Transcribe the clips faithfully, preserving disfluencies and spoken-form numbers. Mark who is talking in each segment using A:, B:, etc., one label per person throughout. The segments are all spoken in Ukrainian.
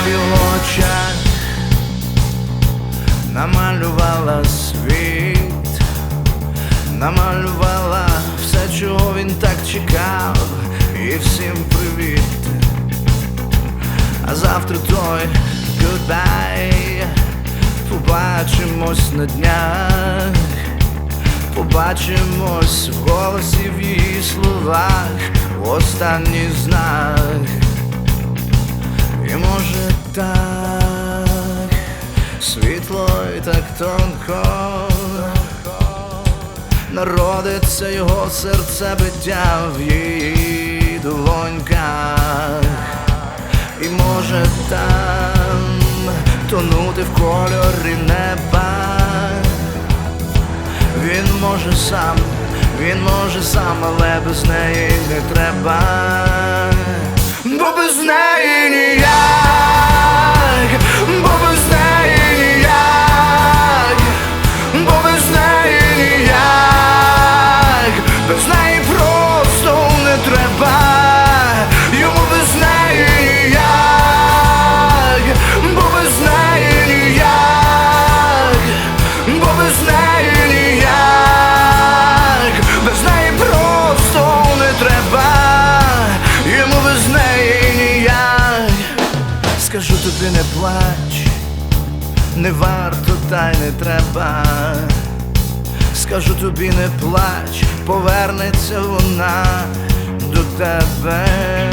A: в його очах намалювала світ, намалювала все, чого він так чекав, і всім привіт. А завтра той goodbye. Побачимось на днях, побачимось в голосі, в її словах, в останній знак. І може так світло і так тонко народиться його серцебиття в її долоньках. І може там тонути в кольорі неба. Він може сам, він може сам, але без неї не треба. Бо без неї ніяк, бо без неї ніяк, бо без неї ніяк, без неї просто не треба. Йому без неї ніяк, бо без неї ніяк, бо без неї ніяк, без неї просто не треба. Йому без неї ніяк. Скажу тобі, не плач, не варто, та й не треба. Скажу тобі, не плач, повернеться вона до тебе.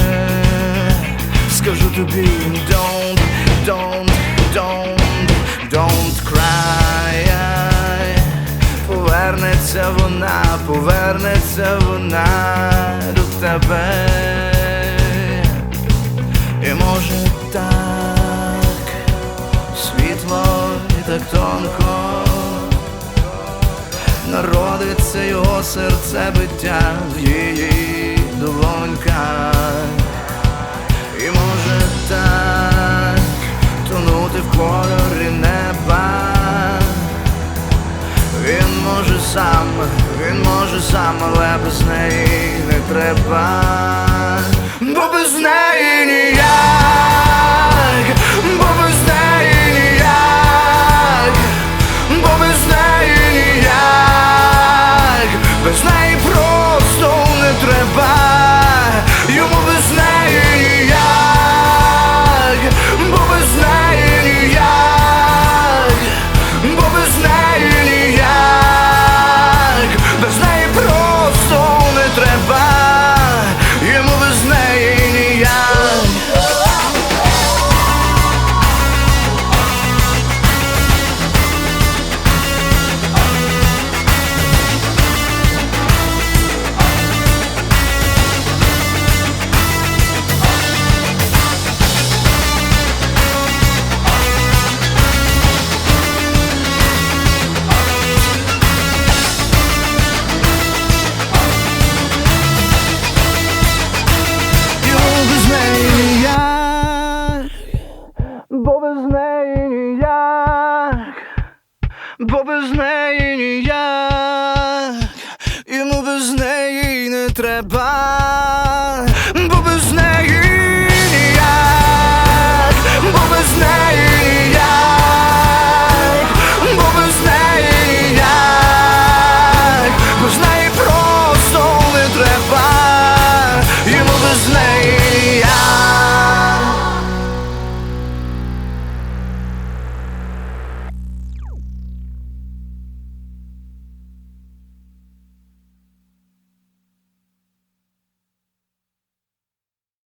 A: Скажу тобі, don't, don't, don't, don't cry. Повернеться вона, повернеться вона до тебе. І може так світло і так тонко народиться його серцебиття в її долоньках. І може так тонути в кольорі неба. Він може сам, він може сам, але без неї не треба. Бо без неї ніяк, бо без неї ніяк, бо без неї ніяк, без неї просто не треба. Йому без неї ніяк, бо без неї ніяк, бо без неї ніяк, без неї просто не треба. Йому без неї ніяк. Бо без неї ніяк, бо без неї ніяк, йому без неї не треба.